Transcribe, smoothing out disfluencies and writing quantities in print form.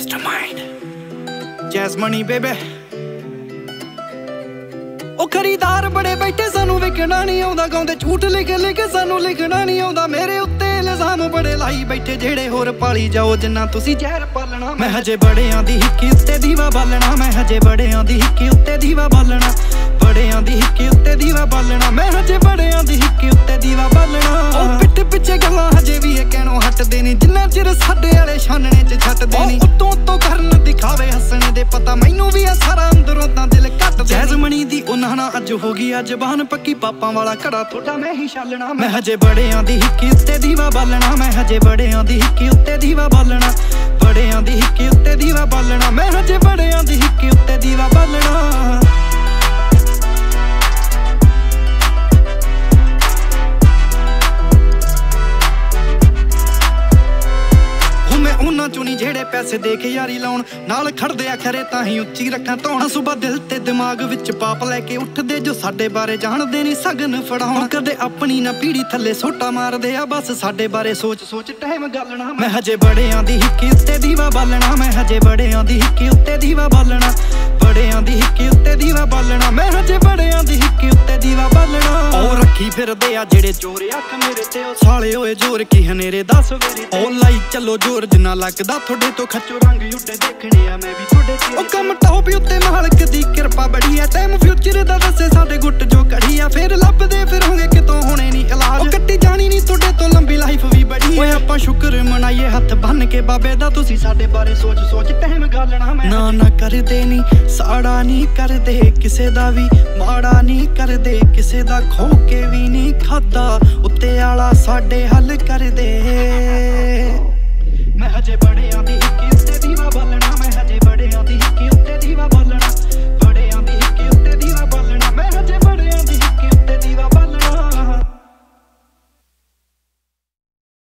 Mastermind Jazz Money baby ਉਹ ਖਰੀਦਾਰ ਬੜੇ ਬੈਠੇ ਸਾਨੂੰ ਵਿਕਣਾ ਨਹੀਂ ਆਉਂਦਾ ਗਾਉਂਦੇ ਝੂਠ ਲਿਖ ਲਿਖ ਸਾਨੂੰ ਲਿਖਣਾ ਨਹੀਂ ਆਉਂਦਾ ਮੇਰੇ ਉੱਤੇ ਇਲਜ਼ਾਮ ਬੜੇ ਲਾਈ ਬੈਠੇ ਜਿਹੜੇ ਹੋਰ ਪਾਲੀ ਜਾਓ ਜਿੰਨਾ ਤੁਸੀਂ ਜ਼ਹਿਰ ਪਾਲਣਾ ਮੈਂ ਹਜੇ ਬੜਿਆਂ ਦੀ ਹਿੱਕੀ ਉੱਤੇ ਦੀਵਾ ਬਾਲਣਾ ਮੈਂ ਹਜੇ ਬੜਿਆਂ ਦੀ ਹਿੱਕੀ ਉੱਤੇ ਦੀਵਾ ਬਾਲਣਾ ਬੜਿਆਂ ਦੀ ਹਿੱਕੀ ਉੱਤੇ ਦੀਵਾ ਬਾਲਣਾ ਮੈਂ ਹਜੇ ਬੜਿਆਂ ਦੀ ਹਿੱਕੀ ਉੱਤੇ ਦੀਵਾ ਬਾਲਣਾ ਉਹ ਪਿੱਠ ਪਿੱਛੇ ਗੱਲਾਂ ਹਜੇ ਵੀ ਇਹ ਕਹਿਣੋਂ ਹਟਦੇ ਨਹੀਂ ਜਿੰਨਾ ਚਿਰ ਸਾਡੇ ਵਾਲੇ ਛਾਨਣੇ 'ਚ ਛੱਡਦੇ ਨਹੀਂ ਉੱਤੋਂ ਉੱਤੋਂ ਕਰਨ ਦਿਖਾਵੇ ਹੱਸਣੇ ਦੇ ਪਤਾ ਮੈਨੂੰ ਵੀ ਆ ਸਾਰਾ ਅੰਦਰੋਂ ਤਾਂ ਦਿਲ ਕੱਟ ਜੈਜ਼ ਮਣੀ ਦੀ ਉਹਨਾਂ ਨਾਲ ਅੱਜ ਹੋ ਗਈ ਆ ਜ਼ਬਾਨ ਪੱਕੀ ਪਾਪਾਂ ਵਾਲਾ ਘੜਾ ਤੁਹਾਡਾ ਮੈਂ ਹੀ ਛਾਲਣਾ ਮੈਂ ਹਜੇ ਬੜਿਆਂ ਦੀ ਹਿੱਕੀ ਉੱਤੇ ਦੀਵਾ ਬਾਲਣਾ ਮੈਂ ਹਜੇ ਬੜਿਆਂ ਦੀ ਹਿੱਕੀ ਉੱਤੇ ਦੀਵਾ ਬਾਲਣਾ ਬੜਿਆਂ ਦੀ ਹਿੱਕੀ ਉੱਤੇ ਦੀਵਾ ਬਾਲਣਾ ਮੈਂ ਹਜੇ ਬੜਿਆਂ ਦੀ ਹਿੱਕੀ ਉੱਤੇ ਦੀਵਾ ਬਾਲਣਾ ਉਹਨਾਂ ਚੋਂ ਨਹੀਂ ਜਿਹੜੇ ਪੈਸੇ ਦੇ ਕੇ ਯਾਰੀ ਲਾਉਣ ਨਾਲ ਖੜਦੇ ਆ ਖਰੇ ਤਾਂ ਹੀ ਉੱਚੀ ਰੱਖਾਂ ਧੌਣ ਸੁਬਾ ਦਿਲ ਤੇ ਦਿਮਾਗ ਵਿੱਚ ਪਾਪ ਲੈ ਕੇ ਉੱਠਦੇ ਜੋ ਸਾਡੇ ਬਾਰੇ ਜਾਣਦੇ ਨਹੀਂ ਸਗਨ ਫੜਾਉਣ ਕਦੇ ਆਪਣੀ ਨਾ ਪੀੜੀ ਥੱਲੇ ਸੋਟਾ ਮਾਰਦੇ ਆ ਬਸ ਸਾਡੇ ਬਾਰੇ ਸੋਚ ਸੋਚ ਟਾਈਮ ਗਾਲਣਾ ਮੈਂ ਹਜੇ ਬੜਿਆਂ ਦੀ ਹਿੱਕੀ ਉੱਤੇ ਦੀਵਾ ਬਾਲਣਾ ਮੈਂ ਹਜੇ ਬੜਿਆਂ ਦੀ ਹਿੱਕੀ ਉੱਤੇ ਦੀਵਾ ਬਾਲਣਾ ਬੜਿਆਂ ਦੀ ਹਿੱਕੀ ਉੱਤੇ ਦੀਵਾ ਬਾਲਣਾ ਮੈਂ ਹਜੇ ਬੜਿਆਂ ਦੀ ਹਿੱਕੀ ਉੱਤੇ ਦੀਵਾ ਬਾਲਣਾ ਉਹ ਰੱਖੀ ਫਿਰਦੇ ਆ ਜਿਹੜੇ ਚੋਰ ਅੱਖ ਮੇਰੇ ਤੇ ਉਹ ਸਾਲੇ ਓਏ ਜ਼ੋਰ ਕੀ ਹਨੇਰੇ 10 ਵੇਲੇ ਉਹ ਲਾਈ ਚੱਲੋ ਜ਼ੋਰ ਜਿੰਨਾ ਲੱਗਦਾ ਤੁਹਾਡੇ ਤੋਂ ਖੱਚੋ ਰੰਗ ਉੱਡੇ ਦੇਖਣੇ ਆ ਮੈਂ ਵੀ ਤੁਹਾਡੇ ਤੇ ਉਹ ਕੰਮ ਟੌਪ ਉੱਤੇ ਮਾਲਕ ਦੀ ਕਿਰਪਾ ਬੜੀ ਆ ਟਾਈਮ ਫਿਊਚਰ ਦਾ ਦੱਸੇ ਸਾਡੇ ਗੁੱਟ ਜੋ ਕੜੀ ਆ ਫੇਰ ਲੱਭਦੇ ਫਿਰੋਂਗੇ ਕਿਤੋਂ ਹੋਣੇ ਨਹੀਂ ਇਲਾਜ ਉਹ ਕੱਟੀ ਜਾਣੀ ਨਹੀਂ ਤੁਹਾਡੇ ਤੋਂ ਲੰਬੀ ਲਾਈਫ ਵੀ ਬੜੀ ਓਏ ਆਪਾਂ ਸ਼ੁਕਰ ਮਨਾਈਏ ਹੱਥ ਬੰਨ ਕੇ ਬਾਬੇ ਦਾ ਤੁਸੀਂ ਸਾਡੇ ਬਾਰੇ ਸੋਚ ਸੋਚ ਟਾਈਮ ਗਾਲਣਾ ਮੈਂ ਨਾ ਕਰਦੇ ਨਹੀਂ ਸਾੜਾ ਨਹੀਂ ਕਰਦੇ ਕਿਸੇ ਦਾ ਵੀ ਮਾੜਾ ਨਹੀਂ ਕਰਦੇ ਕਿਸੇ ਦਾ ਖੋ ਕੇ ਵੀ ਨਹੀਂ ਖਾਦਾ ਉੱਤੇ ਆਲਾ ਸਾਡੇ ਹੱਲ ਕਰਦੇ